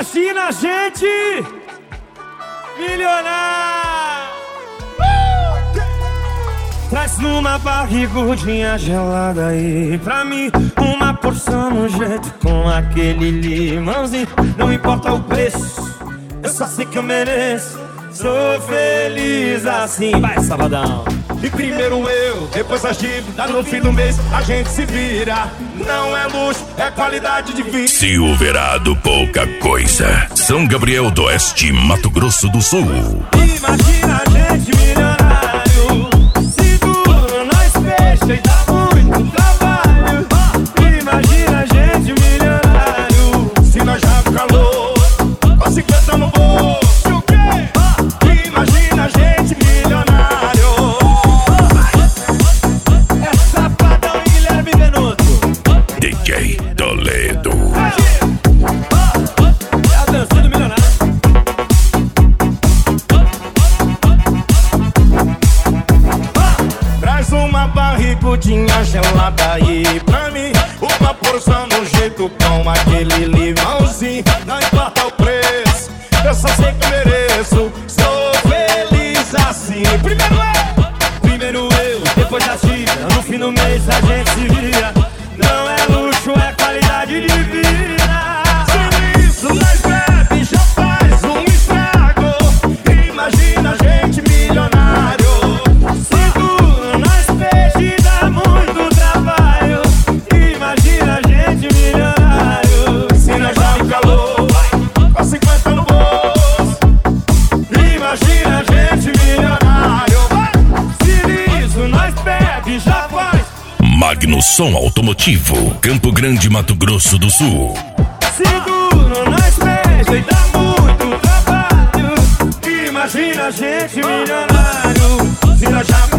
Imagina a gente milionário. Traz numa barrigudinha gelada aí pra mim, uma porção no jeito com aquele limãozinho. Não importa o preço, eu só sei que eu mereço. Sou feliz assim. Vai, Sabadão. E primeiro eu, depois as dívidas. No fim do mês a gente se vira. Não é luxo, é qualidade de vida. Silverado, pouca coisa. São Gabriel do Oeste, Mato Grosso do Sul. Imagina a gente milionário. Seguro nós fecha e dá muito trabalho. Imagina a gente milionário. Se nós já calor, com 50 no bolso. Imagina a gente milionário. É Safadão e Guilherme Venuto. DJ Toledo. É a dança do milionário. Traz uma barrigudinha gelada aí pra mim, uma porção no jeito com aquele limãozinho. Não importa o preço, eu só sei que eu mereço. Sou feliz assim. Primeiro eu, depois da dívida. No fim do mês a gente se vira. Não é luxo, é qualidade de vida. Se isso nós bebe, já faz um estrago. Imagina a gente milionário. Seguro nós peixe e dá muito trabalho. Imagina a gente milionário. Se nós já no calor, com 50 no bolso. Imagina a gente milionário. Se isso nós bebe, já faz. Magno Som Automotivo, Campo Grande, Mato Grosso do Sul. Seguro nós peixe e dá muito trabalho. Imagina a gente milionário. Se nós já